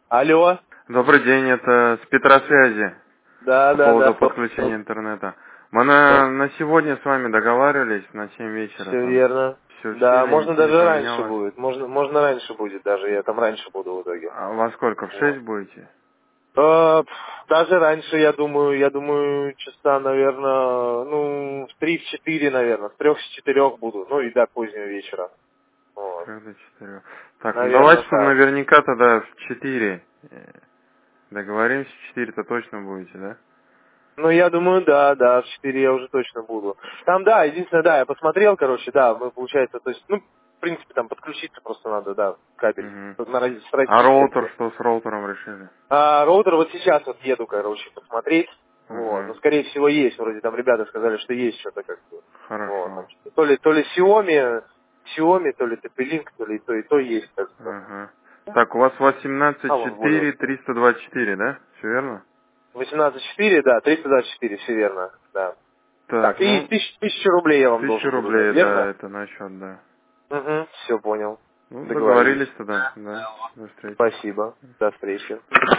Алло. Добрый день, это с Петросвязи. Да, По да, поводу да. подключения интернета. Мы на сегодня с вами договаривались на 7 вечера. Все Там верно. все Да, можно не даже раньше поменялось. будет. Можно раньше будет даже. Я там раньше буду в итоге. А во сколько? В 6 Вот. будете? Даже раньше, я думаю, часа, наверное, ну, в 3-4, наверное. С 3-4 буду. Ну и до позднего вечера. С Вот. 3 до 4. Так, ну давайте Наверное, чтобы так. наверняка тогда в 4. Договоримся, в 4-то точно будете, да? Ну, я думаю, да, в 4 я уже точно буду. Там, да, единственное, да, я посмотрел, короче, да, мы, получается, то есть, ну, в принципе, там подключиться просто надо, да, кабель Угу. с А розеткой. роутер, что с роутером решили? А роутер вот сейчас вот еду, короче, посмотреть. Вот. Ну, Угу. скорее всего, есть. Вроде там ребята сказали, что есть что-то как бы. Вот. Там, Хорошо. что-то. То ли Xiaomi, то ли TP-Link, то ли и то есть, как бы. Ага. Так, у вас А вон более 18.4, 324, да? Все верно? 18.4, да, 324, все верно, да. Так, Так, и ну, 1000 рублей я вам 1000 должен буду дать, рублей, да, верно? это на счет, да. Угу, все понял. Ну, Договорились. договорились тогда, да. До встречи. Спасибо. До встречи.